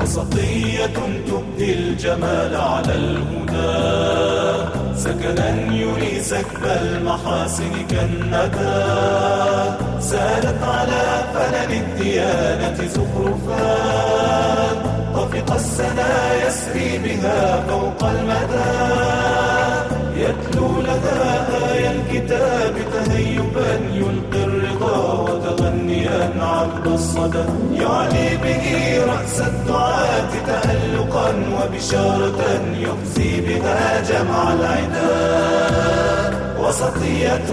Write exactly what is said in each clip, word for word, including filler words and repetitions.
وسطية تبدي الجمال على الهدى، سكنا يري سكب المحاسن كالندى، سالت على فلن الديانة زخرفا، طفق السنا يسري بها فوق المدى، يتلو لدى آي الكتاب تهيبا يلقي الرضا وتغنيا عبد الصدى، يعلي به رأس الدعاة تألقا وبشارة يخزي بها جمع العدا. وسطية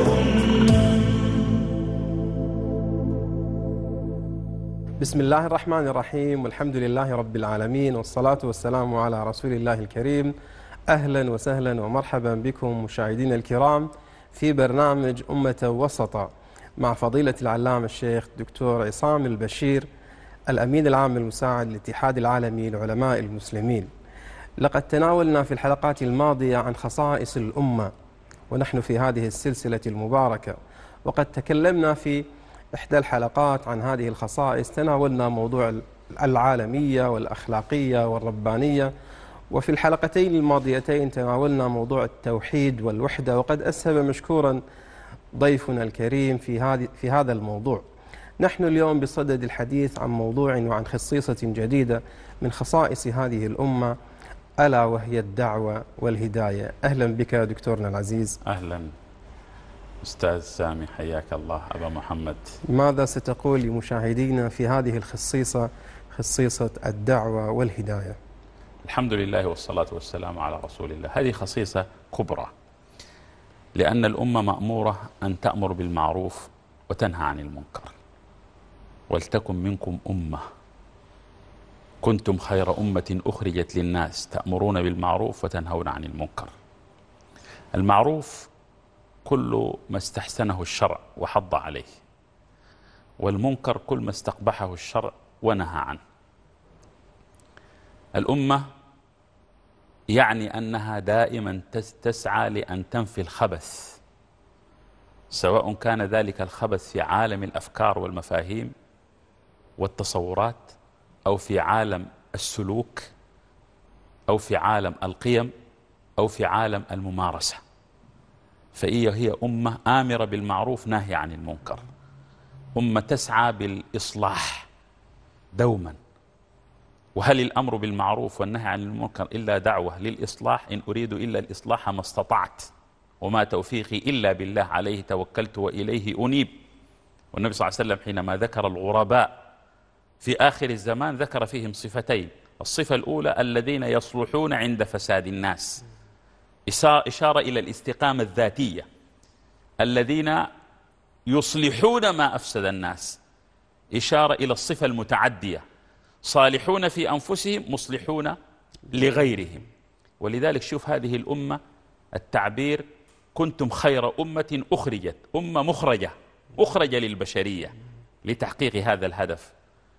بسم الله الرحمن الرحيم، والحمد لله رب العالمين، والصلاة والسلام على رسول الله الكريم. أهلا وسهلا ومرحبا بكم مشاهدينا الكرام في برنامج أمة وسطا مع فضيلة العلامة الشيخ دكتور عصام البشير، الأمين العام المساعد للاتحاد العالمي لعلماء المسلمين. لقد تناولنا في الحلقات الماضية عن خصائص الأمة ونحن في هذه السلسلة المباركة، وقد تكلمنا في إحدى الحلقات عن هذه الخصائص، تناولنا موضوع العالمية والأخلاقية والربانية، وفي الحلقتين الماضيتين تناولنا موضوع التوحيد والوحدة، وقد أسهب مشكورا ضيفنا الكريم في هذه في هذا الموضوع. نحن اليوم بصدد الحديث عن موضوع وعن خصيصة جديدة من خصائص هذه الأمة، ألا وهي الدعوة والهداية. أهلا بك دكتورنا العزيز. أهلا أستاذ سامي، حياك الله أبا محمد. ماذا ستقول لمشاهدينا في هذه الخصيصة، خصيصة الدعوة والهداية؟ الحمد لله والصلاة والسلام على رسول الله. هذه خصيصة كبرى، لأن الأمة مأمورة أن تأمر بالمعروف وتنهى عن المنكر. ولتكن منكم أمة كنتم خير أمة أخرجت للناس تأمرون بالمعروف وتنهون عن المنكر. المعروف كل ما استحسنه الشرع وحض عليه، والمنكر كل ما استقبحه الشرع ونهى عنه. الأمة يعني أنها دائما تسعى لأن تنفي الخبث، سواء كان ذلك الخبث في عالم الأفكار والمفاهيم والتصورات، أو في عالم السلوك، أو في عالم القيم، أو في عالم الممارسة. فهي هي أمة آمرة بالمعروف ناهية عن المنكر، أمة تسعى بالإصلاح دوما. وهل الأمر بالمعروف والنهي عن المنكر إلا دعوة للإصلاح؟ إن أريد إلا الإصلاح ما استطعت، وما توفيقي إلا بالله، عليه توكلت وإليه أنيب. والنبي صلى الله عليه وسلم حينما ذكر الغرباء في آخر الزمان ذكر فيهم صفتين. الصفة الأولى الذين يصلحون عند فساد الناس، إشارة إلى الاستقامة الذاتية، الذين يصلحون ما أفسد الناس، إشارة إلى الصفة المتعدية، صالحون في أنفسهم مصلحون لغيرهم. ولذلك شوف هذه الأمة التعبير كنتم خير أمة أخرجت، أمة مخرجة أخرج للبشرية لتحقيق هذا الهدف.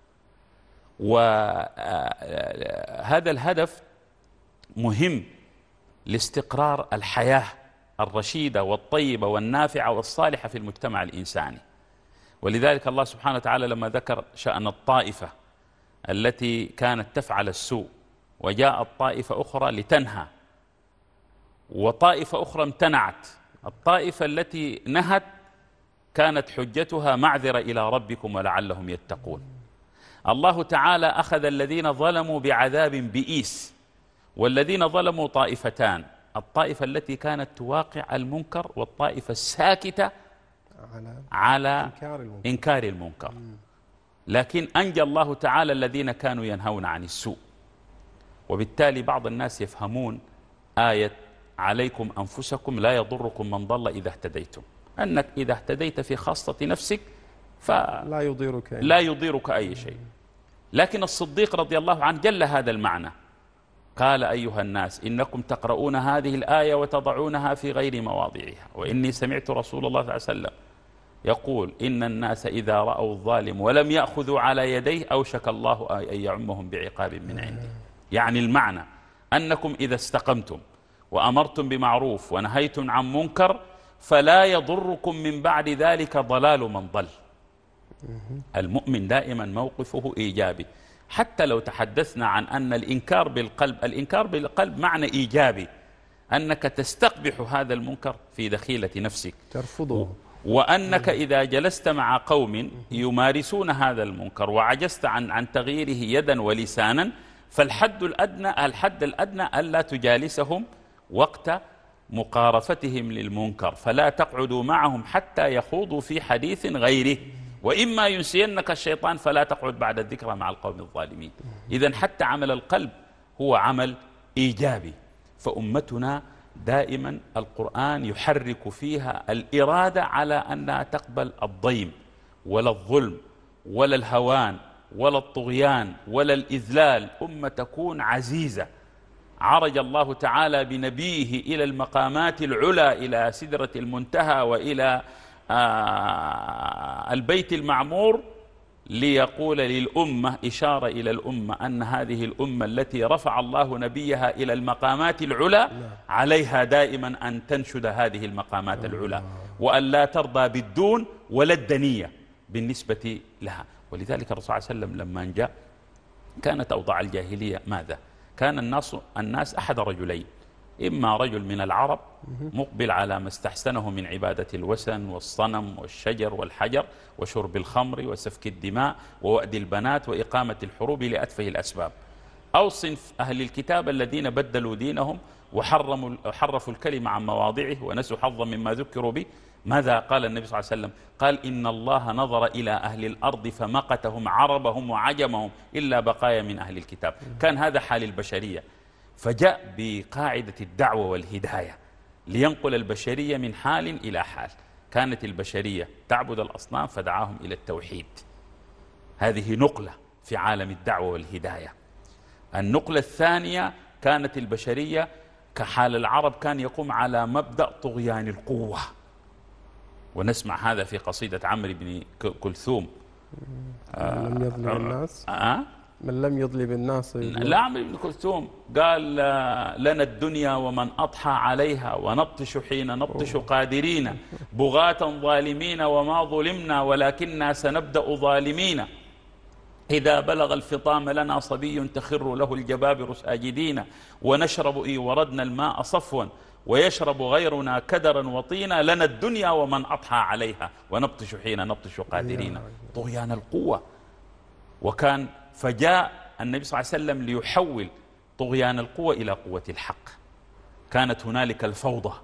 وهذا الهدف مهم لاستقرار الحياة الرشيدة والطيبة والنافعة والصالحة في المجتمع الإنساني. ولذلك الله سبحانه وتعالى لما ذكر شأن الطائفة التي كانت تفعل السوء، وجاءت طائفة أخرى لتنهى، وطائفة أخرى امتنعت. الطائفة التي نهت كانت حجتها معذرة إلى ربكم ولعلهم يتقون. الله تعالى أخذ الذين ظلموا بعذاب بئيس، والذين ظلموا طائفتان: الطائفة التي كانت تواقع المنكر، والطائفة الساكتة على, على إنكار المنكر, إنكار المنكر. لكن أنجى الله تعالى الذين كانوا ينهون عن السوء. وبالتالي بعض الناس يفهمون آية عليكم أنفسكم لا يضركم من ضل إذا اهتديتم، أنك إذا اهتديت في خاصة نفسك فلا يضيرك أي, لا يضيرك أي شيء. لكن الصديق رضي الله عنه جل هذا المعنى، قال: أيها الناس إنكم تقرؤون هذه الآية وتضعونها في غير مواضعها، وإني سمعت رسول الله صلى الله عليه وسلم يقول: إن الناس إذا رأوا الظالم ولم يأخذوا على يديه أوشك الله أن يعمهم بعقاب من عنده. يعني المعنى أنكم إذا استقمتم وأمرتم بمعروف ونهيتم عن منكر فلا يضركم من بعد ذلك ضلال من ضل. المؤمن دائما موقفه إيجابي، حتى لو تحدثنا عن أن الإنكار بالقلب، الإنكار بالقلب معنى إيجابي، أنك تستقبح هذا المنكر في دخيلة نفسك ترفضه، وأنك إذا جلست مع قوم يمارسون هذا المنكر وعجزت عن عن تغييره يدا ولسانا، فالحد الأدنى الحد الأدنى ألا تجالسهم وقت مقارفتهم للمنكر، فلا تقعدوا معهم حتى يخوضوا في حديث غيره، وإما ينسينك الشيطان فلا تقعد بعد الذكرى مع القوم الظالمين. إذن حتى عمل القلب هو عمل إيجابي. فأمتنا دائما القرآن يحرك فيها الإرادة على أنها تقبل الضيم ولا الظلم ولا الهوان ولا الطغيان ولا الإذلال. أمة تكون عزيزة. عرج الله تعالى بنبيه إلى المقامات العلى، إلى سدرة المنتهى وإلى آه البيت المعمور، ليقول للأمة، إشارة إلى الأمة أن هذه الأمة التي رفع الله نبيها إلى المقامات العلى عليها دائما أن تنشد هذه المقامات العلى، وأن لا ترضى بالدون ولا الدنية بالنسبة لها. ولذلك الرسول صلى الله عليه وسلم لما جاء كانت أوضاع الجاهلية ماذا؟ كان الناس الناس أحد رجلين، إما رجل من العرب مقبل على ما استحسنه من عبادة الوثن والصنم والشجر والحجر وشرب الخمر وسفك الدماء ووأد البنات وإقامة الحروب لأتفه الأسباب، أو صنف أهل الكتاب الذين بدلوا دينهم وحرموا حرفوا الكلمة عن مواضعه ونسوا حظا مما ذكروا به. ماذا قال النبي صلى الله عليه وسلم؟ قال إن الله نظر إلى أهل الأرض فمقتهم عربهم وعجمهم إلا بقايا من أهل الكتاب. كان هذا حال البشرية، فجاء بقاعدة الدعوة والهداية لينقل البشرية من حال إلى حال. كانت البشرية تعبد الأصنام فدعاهم إلى التوحيد، هذه نقلة في عالم الدعوة والهداية. النقلة الثانية كانت البشرية كحال العرب كان يقوم على مبدأ طغيان القوة، ونسمع هذا في قصيدة عمرو بن كلثوم. من لم يظلم الناس آه من لم يظلم الناس. لا، عمرو بن كلثوم قال لنا الدنيا ومن أضحى عليها ونبطش حين نبطش قادرين بغاة ظالمين وما ظلمنا ولكننا سنبدأ ظالمين إذا بلغ الفطام لنا صبي تخر له الجبابر ساجدين ونشرب إي وردنا الماء صفوا ويشرب غيرنا كدرا وطينا لنا الدنيا ومن أضحى عليها ونبطش حين نبطش قادرين. طغيان القوة. وكان فجاء النبي صلى الله عليه وسلم ليحول طغيان القوة إلى قوة الحق. كانت هنالك الفوضى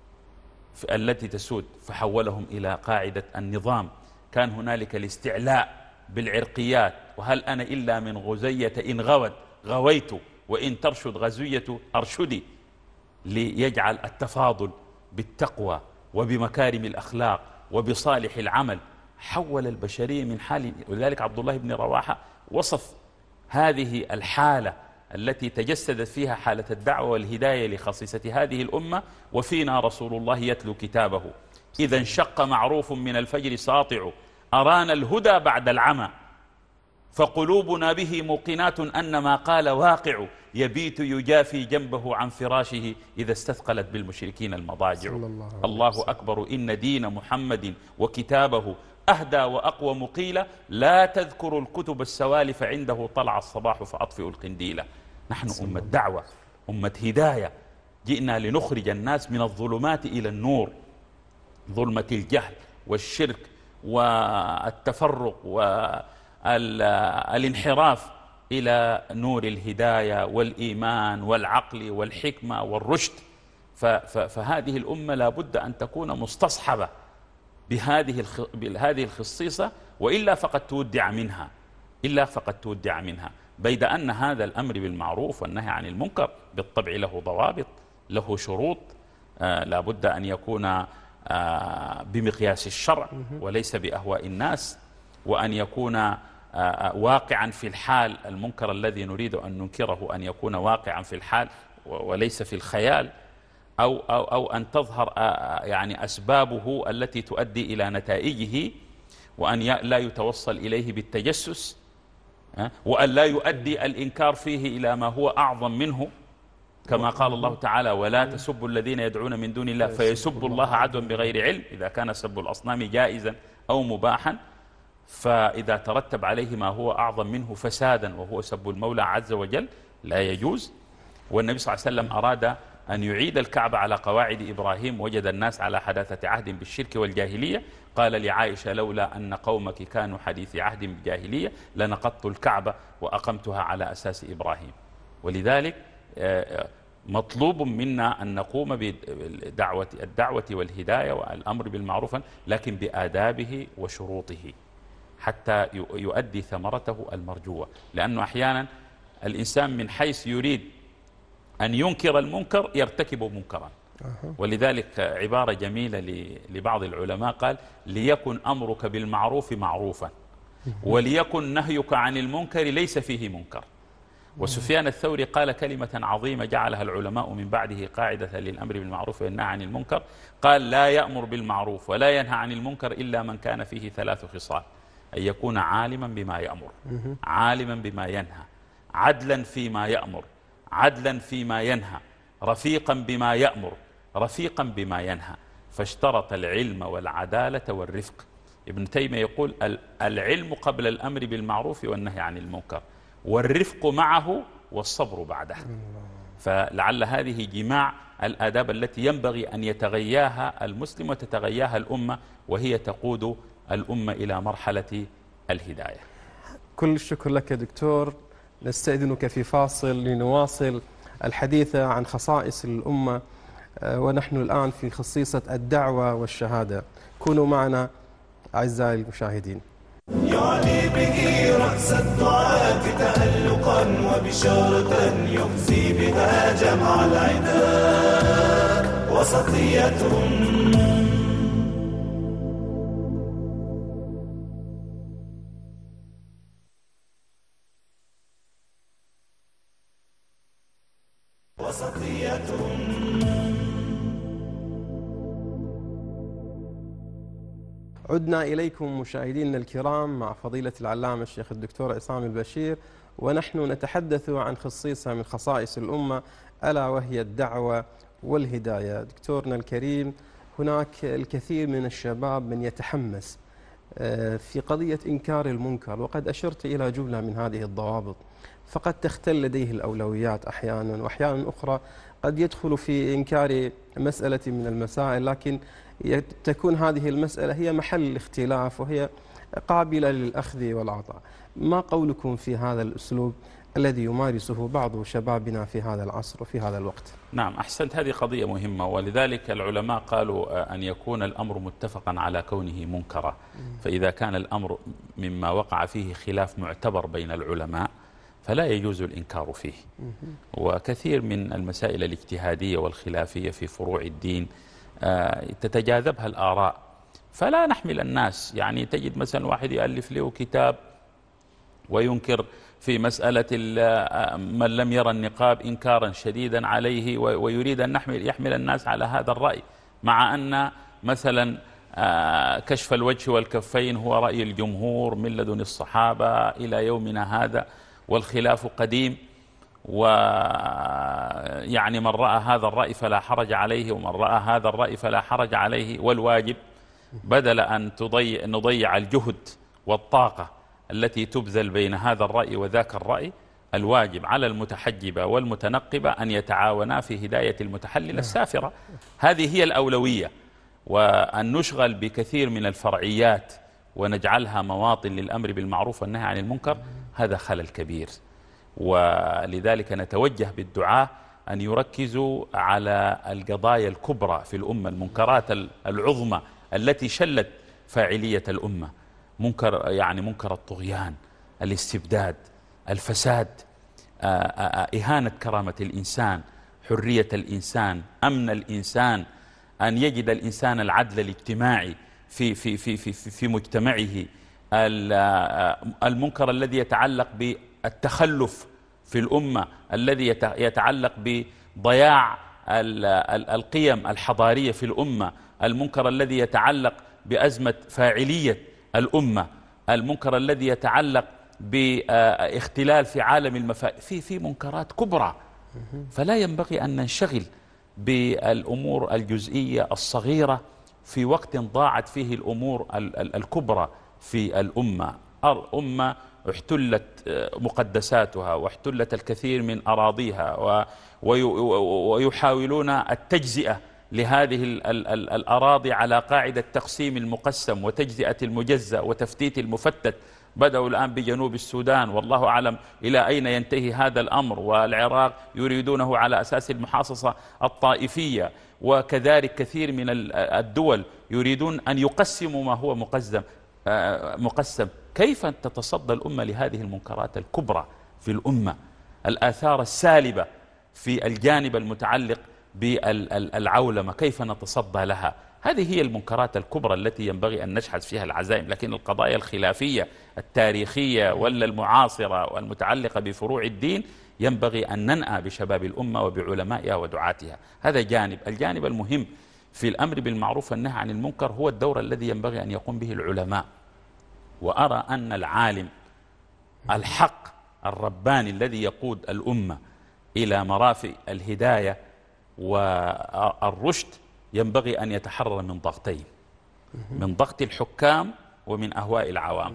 التي تسود فحولهم إلى قاعدة النظام. كان هنالك الاستعلاء بالعرقيات، وهل أنا إلا من غزية إن غوت غويت وإن ترشد غزية أرشدي، ليجعل التفاضل بالتقوى وبمكارم الأخلاق وبصالح العمل. حول البشرية من حال، ولذلك عبد الله بن رواحة وصف هذه الحالة التي تجسدت فيها حالة الدعوة والهداية لخصيصة هذه الأمة: وفينا رسول الله يتلو كتابه إذا انشق معروف من الفجر ساطع أرانا الهدى بعد العمى فقلوبنا به موقنات أن ما قال واقع يبيت يجافي جنبه عن فراشه إذا استثقلت بالمشركين المضاجع. الله, الله أكبر إن دين محمد وكتابه أهدى وأقوى مقيلة لا تذكر الكتب السوالف عنده طلع الصباح فأطفئ القنديلة. نحن أمة دعوة، أمة هداية، جئنا لنخرج الناس من الظلمات إلى النور، ظلمة الجهل والشرك والتفرق والانحراف إلى نور الهداية والإيمان والعقل والحكمة والرشد. فهذه الأمة لا بد أن تكون مستصحبة بهذه بهذه الخصيصة، وإلا فقد تودع منها إلا فقد تودع منها بيد أن هذا الأمر بالمعروف والنهي عن المنكر بالطبع له ضوابط، له شروط، آه لا بد أن يكون آه بمقياس الشرع وليس بأهواء الناس، وأن يكون آه واقعا في الحال. المنكر الذي نريد أن ننكره أن يكون واقعا في الحال وليس في الخيال، أو, أو, أو أن تظهر يعني أسبابه التي تؤدي إلى نتائجه، وأن لا يتوصل إليه بالتجسس، وأن لا يؤدي الإنكار فيه إلى ما هو أعظم منه، كما قال الله تعالى: ولا تسبوا الذين يدعون من دون الله فيسبوا الله عدوا بغير علم إذا كان سب الأصنام جائزا أو مباحا. فإذا ترتب عليه ما هو أعظم منه فسادا وهو سب المولى عز وجل لا يجوز. والنبي صلى الله عليه وسلم أراد أن يعيد الكعبة على قواعد إبراهيم، وجد الناس على حداثة عهد بالشرك والجاهلية، قال لعائشة لولا أن قومك كانوا حديث عهد بالجاهلية لنقضت الكعبة وأقمتها على أساس إبراهيم. ولذلك مطلوب منا أن نقوم بدعوة الدعوة والهداية والأمر بالمعروف، لكن بآدابه وشروطه حتى يؤدي ثمرته المرجوة. لأنه أحيانا الإنسان من حيث يريد أن ينكر المنكر يرتكب منكرا. ولذلك عبارة جميلة لبعض العلماء قال ليكن أمرك بالمعروف معروفا وليكن نهيك عن المنكر ليس فيه منكر. وسفيان الثوري قال كلمة عظيمة جعلها العلماء من بعده قاعدة للأمر بالمعروف والنهي عن المنكر، قال لا يأمر بالمعروف ولا ينهى عن المنكر إلا من كان فيه ثلاث خصال: أن يكون عالما بما يأمر، عالما بما ينهى، عدلا فيما يأمر، عدلا فيما ينهى، رفيقا بما يأمر، رفيقا بما ينهى. فاشترط العلم والعدالة والرفق. ابن تيمية يقول العلم قبل الأمر بالمعروف والنهي عن المنكر، والرفق معه والصبر بعده. فلعل هذه جماع الآداب التي ينبغي أن يتغياها المسلم وتتغياها الأمة، وهي تقود الأمة إلى مرحلة الهداية. كل الشكر لك دكتور. نستأذنك في فاصل لنواصل الحديث عن خصائص الأمة، ونحن الآن في خصيصة الدعوة والشهادة. كونوا معنا أعزائي المشاهدين. يعني به رأس الدعاة تألقا وبشارة يخزي بها جمع العدا وسطية. وسطية عدنا إليكم مشاهدينا الكرام مع فضيلة العلامة الشيخ الدكتور عصام البشير، ونحن نتحدث عن خصيصة من خصائص الأمة ألا وهي الدعوة والهداية. دكتورنا الكريم، هناك الكثير من الشباب من يتحمس في قضية إنكار المنكر، وقد أشرت إلى جملة من هذه الضوابط، فقد تختل لديه الأولويات أحيانا، وأحيانا أخرى قد يدخل في إنكار مسألة من المسائل، لكن تكون هذه المسألة هي محل الاختلاف وهي قابلة للأخذ والعطاء. ما قولكم في هذا الأسلوب الذي يمارسه بعض شبابنا في هذا العصر وفي هذا الوقت؟ نعم، أحسنت. هذه قضية مهمة، ولذلك العلماء قالوا أن يكون الأمر متفقا على كونه منكرا. فإذا كان الأمر مما وقع فيه خلاف معتبر بين العلماء فلا يجوز الإنكار فيه. وكثير من المسائل الاجتهادية والخلافية في فروع الدين تتجاذبها الآراء، فلا نحمل الناس. يعني تجد مثلا واحد يألف له كتاب وينكر في مسألة من لم يرى النقاب إنكارا شديدا عليه، ويريد أن نحمل يحمل الناس على هذا الرأي، مع أن مثلا كشف الوجه والكفين هو رأي الجمهور من لدن الصحابة إلى يومنا هذا، والخلاف قديم. ويعني من رأى هذا الرأي فلا حرج عليه، ومن رأى هذا الرأي فلا حرج عليه. والواجب بدل أن تضيع نضيع الجهد والطاقة التي تبذل بين هذا الرأي وذاك الرأي، الواجب على المتحجبة والمتنقبة أن يتعاونا في هداية المتحلل السافرة. هذه هي الأولوية. وأن نشغل بكثير من الفرعيات ونجعلها مواطن للأمر بالمعروف والنهي عن المنكر، هذا خلل كبير. ولذلك نتوجه بالدعاء أن يركزوا على القضايا الكبرى في الأمة، المنكرات العظمى التي شلت فاعلية الأمة. منكر يعني منكر الطغيان، الاستبداد، الفساد، إهانة كرامة الإنسان، حرية الإنسان، أمن الإنسان، أن يجد الإنسان العدل الاجتماعي في في في في في مجتمعه، المنكر الذي يتعلق بالتخلف في الأمة، الذي يتعلق بضياع القيم الحضارية في الأمة، المنكر الذي يتعلق بأزمة فاعلية الأمة، المنكر الذي يتعلق باختلال في عالم المفاهيم. في في منكرات كبرى، فلا ينبغي أن ننشغل بالأمور الجزئية الصغيرة في وقت ضاعت فيه الأمور الكبرى في الأمة. الأمة احتلت مقدساتها واحتلت الكثير من أراضيها، ويحاولون التجزئة لهذه الأراضي على قاعدة تقسيم المقسم وتجزئة المجزأ وتفتيت المفتت. بدأوا الآن بجنوب السودان، والله أعلم إلى أين ينتهي هذا الأمر. والعراق يريدونه على أساس المحاصصة الطائفية، وكذلك كثير من الدول يريدون أن يقسموا ما هو مقسم مقسم. كيف تتصدى الأمة لهذه المنكرات الكبرى في الأمة؟ الآثار السالبة في الجانب المتعلق بالعولمة كيف نتصدى لها؟ هذه هي المنكرات الكبرى التي ينبغي أن نشحذ فيها العزائم. لكن القضايا الخلافية التاريخية ولا المعاصرة والمتعلقة بفروع الدين ينبغي أن ننأى بشباب الأمة وبعلمائها ودعاتها. هذا جانب. الجانب المهم في الأمر بالمعروف والنهي عن المنكر هو الدور الذي ينبغي أن يقوم به العلماء. وأرى أن العالم الحق الرباني الذي يقود الأمة إلى مرافئ الهداية والرشد ينبغي أن يتحرر من ضغطين، من ضغط الحكام ومن أهواء العوام.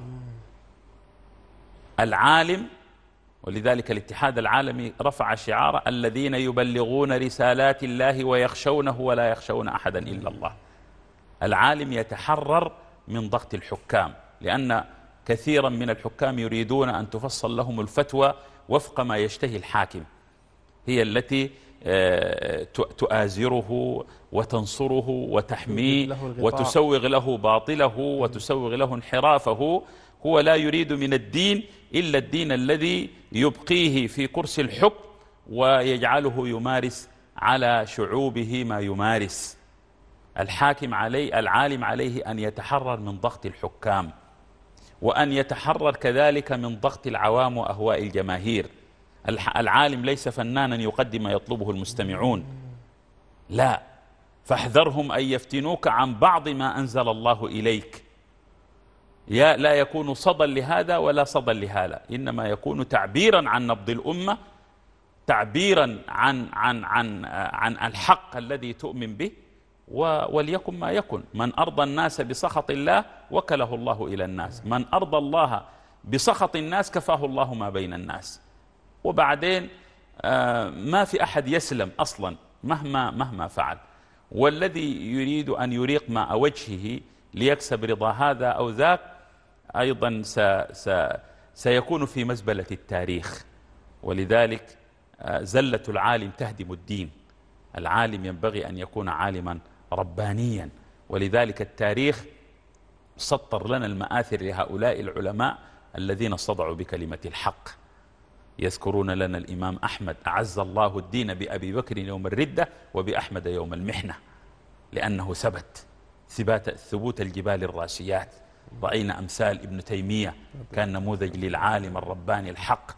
العالم، ولذلك الاتحاد العالمي رفع شعار الذين يبلغون رسالات الله ويخشونه ولا يخشون أحدا إلا الله. العالم يتحرر من ضغط الحكام، لأن كثيرا من الحكام يريدون أن تفصل لهم الفتوى وفق ما يشتهي الحاكم، هي التي تؤازره وتنصره وتحميه وتسوغ له باطله وتسوغ له انحرافه. هو لا يريد من الدين إلا الدين الذي يبقيه في كرسي الحكم ويجعله يمارس على شعوبه ما يمارس. الحاكم عليه العالم عليه أن يتحرر من ضغط الحكام، وأن يتحرر كذلك من ضغط العوام وأهواء الجماهير. العالم ليس فنانا يقدم ما يطلبه المستمعون، لا، فاحذرهم أن يفتنوك عن بعض ما أنزل الله إليك. يا لا يكون صدى لهذا ولا صدى لهذا، إنما يكون تعبيرا عن نبض الأمة، تعبيرا عن عن عن عن الحق الذي تؤمن به. وليكن ما يكن. من أرضى الناس بسخط الله وكله الله إلى الناس، من أرضى الله بسخط الناس كفاه الله ما بين الناس. وبعدين ما في أحد يسلم أصلا مهما مهما فعل. والذي يريد أن يريق ماء وجهه ليكسب رضا هذا أو ذاك أيضا س س سيكون في مزبلة التاريخ. ولذلك زلة العالم تهدم الدين. العالم ينبغي أن يكون عالما ربانيا. ولذلك التاريخ سطر لنا المآثر لهؤلاء العلماء الذين صدعوا بكلمة الحق. يذكرون لنا الإمام أحمد: أعز الله الدين بأبي بكر يوم الردة وبأحمد يوم المحنة، لأنه ثبت ثبات ثبوت الجبال الراسيات. رأينا أمثال ابن تيمية كان نموذج للعالم الرباني الحق،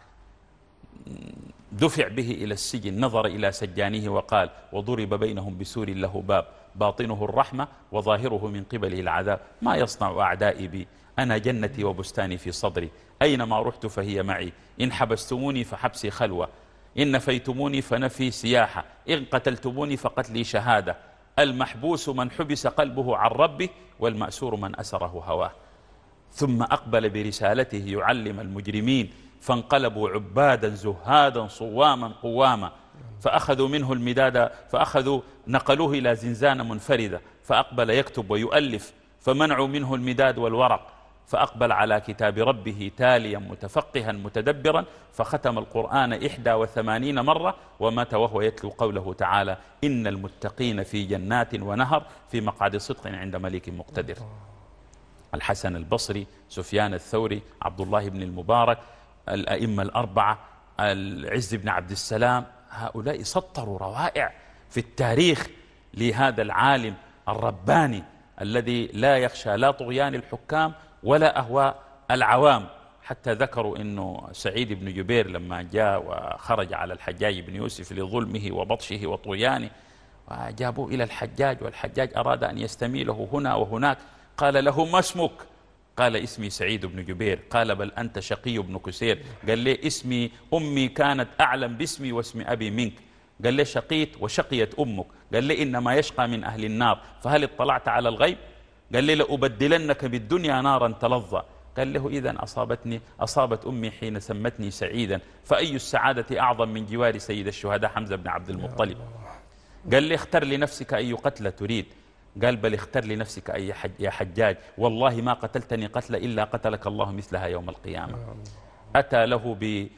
دفع به إلى السجن، نظر إلى سجانه وقال: وضرب بينهم بسور له باب باطنه الرحمة وظاهره من قبله العذاب، ما يصنع أعدائي بي؟ أنا جنتي وبستاني في صدري، أينما رحت فهي معي، إن حبستموني فحبسي خلوة، إن نفيتموني فنفي سياحة، إن قتلتموني فقتلي شهادة، المحبوس من حبس قلبه عن ربه، والمأسور من أسره هواه. ثم أقبل برسالته يعلم المجرمين، فانقلبوا عبادا زهادا صواما قواما، فأخذوا منه المداد، فأخذوا نقلوه إلى زنزانة منفردة، فأقبل يكتب ويؤلف، فمنعوا منه المداد والورق، فأقبل على كتاب ربه تاليا متفقها متدبرا، فختم القرآن إحدى وثمانين مرة، ومات وهو يتلو قوله تعالى: إن المتقين في جنات ونهر في مقعد صدق عند ملك مقتدر. الحسن البصري، سفيان الثوري، عبد الله بن المبارك، الأئمة الأربعة، العز بن عبد السلام، هؤلاء سطروا روائع في التاريخ لهذا العالم الرباني الذي لا يخشى لا طغيان الحكام ولا أهواء العوام. حتى ذكروا أنه سعيد بن جبير لما جاء وخرج على الحجاج بن يوسف لظلمه وبطشه وطغيانه، وجابوا إلى الحجاج، والحجاج أراد أن يستميله هنا وهناك، قال له: ما اسمك؟ قال: اسمي سعيد بن جبير. قال: بل أنت شقي بن كسير. قال لي: اسمي أمي كانت أعلم باسمي واسم أبي منك. قال لي: شقيت وشقيت أمك. قال لي: إنما يشقى من أهل النار، فهل اطلعت على الغيب؟ قال لي لأبدلنك بالدنيا نارا تلظى. قال له إذن أصابتني أصابت أمي حين سمتني سعيدا، فأي السعادة أعظم من جوار سيد الشهداء حمزة بن عبد المطلب. قال لي اختر لنفسك أي قتل تريد. قال بل اختر لنفسك أي حج يا حجاج، والله ما قتلتني قتل إلا قتلك الله مثلها يوم القيامة. أتى له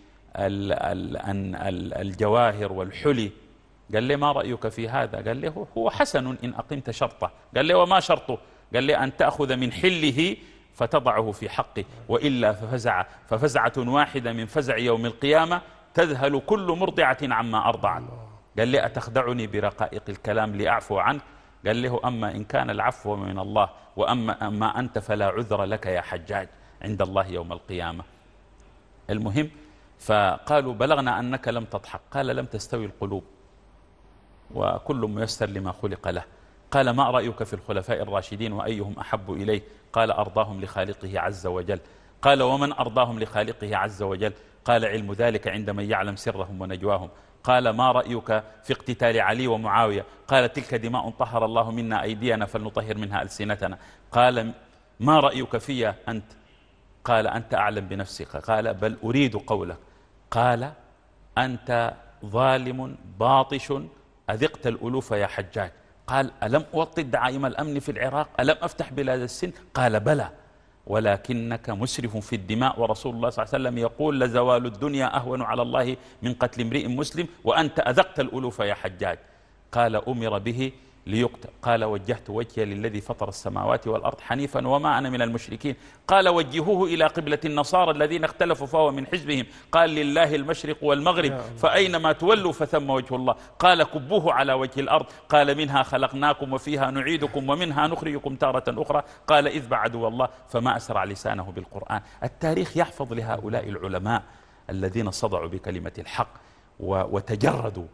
بالجواهر والحلي. قال لي ما رأيك في هذا؟ قال لي هو حسن إن أقمت شرطه. قال لي وما شرطه؟ قال لي أن تأخذ من حله فتضعه في حقه، وإلا ففزع ففزعة واحدة من فزع يوم القيامة تذهل كل مرضعة عما أرضعت. قال لي أتخدعني برقائق الكلام لأعفو عنك؟ قال له أما إن كان العفو من الله، وأما أما أنت فلا عذر لك يا حجاج عند الله يوم القيامة. المهم فقالوا بلغنا أنك لم تضحك. قال لم تستوي القلوب، وكل ميسر لما خلق له. قال ما رأيك في الخلفاء الراشدين وأيهم أحب إليه؟ قال أرضاهم لخالقه عز وجل. قال ومن أرضاهم لخالقه عز وجل؟ قال علم ذلك عند من يعلم سرهم ونجواهم. قال ما رأيك في اقتتال علي ومعاوية؟ قال تلك دماء طهر الله منا أيدينا فلنطهر منها ألسنتنا. قال ما رأيك في أنت؟ قال أنت أعلم بنفسك. قال بل أريد قولك. قال أنت ظالم باطش أذقت الألوف يا حجاج. قال ألم أوطد دعائم الأمن في العراق؟ ألم أفتح بلاد السن؟ قال بلى، ولكنك مسرف في الدماء، ورسول الله صلى الله عليه وسلم يقول لزوال الدنيا أهون على الله من قتل امرئ مسلم، وأنت أذقت الألوف يا حجاج. قال أمر به ليقتل. قال وجهت وجهي للذي فطر السماوات والأرض حنيفا وما أنا من المشركين. قال وجهوه إلى قبلة النصارى الذين اختلفوا فهو من حزبهم. قال لله المشرق والمغرب فأينما تولوا فثم وجه الله. قال كبوه على وجه الأرض. قال منها خلقناكم وفيها نعيدكم ومنها نخرجكم تارة أخرى. قال إذ عدو الله فما أسرع لسانه بالقرآن. التاريخ يحفظ لهؤلاء العلماء الذين صدعوا بكلمة الحق وتجردوا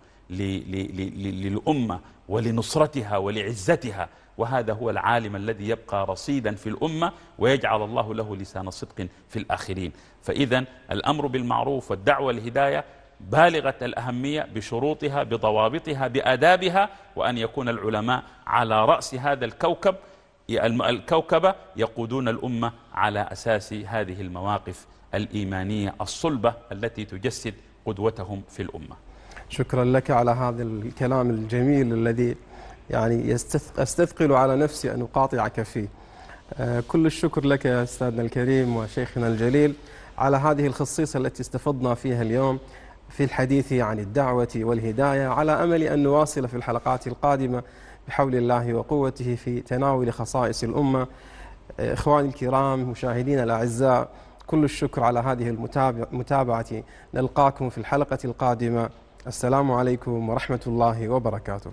للأمة ولنصرتها ولعزتها، وهذا هو العالم الذي يبقى رصيدا في الأمة ويجعل الله له لسان صدق في الآخرين. فإذا الأمر بالمعروف والدعوة الهداية بالغة الأهمية بشروطها بضوابطها بآدابها، وأن يكون العلماء على رأس هذا الكوكب الكوكبة يقودون الأمة على أساس هذه المواقف الإيمانية الصلبة التي تجسد قدوتهم في الأمة. شكرا لك على هذا الكلام الجميل الذي يعني أستثقل على نفسي أن أقاطعك فيه. كل الشكر لك يا أستاذنا الكريم وشيخنا الجليل على هذه الخصيصة التي استفدنا فيها اليوم في الحديث عن الدعوة والهداية، على أمل أن نواصل في الحلقات القادمة بحول الله وقوته في تناول خصائص الأمة. إخواني الكرام مشاهدينا الأعزاء، كل الشكر على هذه المتابعة. نلقاكم في الحلقة القادمة. السلام عليكم ورحمة الله وبركاته.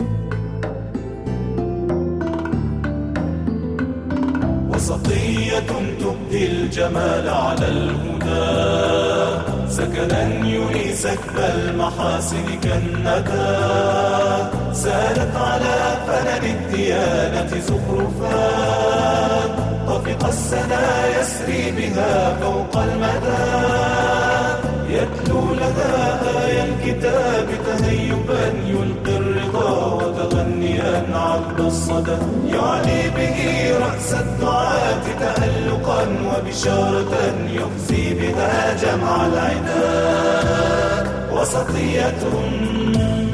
وسطية تبدي الجمال على الهدى، سكنا يري سكب المحاسن كالندى، سالت على فنن الديانة زخرفا، طفق السنا يسري بها فوق المدى، يتلو لها آي الكتاب تهيبا يلقي الرضا وتغنيا عبد الصدى، يعلي به رأس الدعاة تألقا وبشارة يخزي بها جمع العدا. وسطية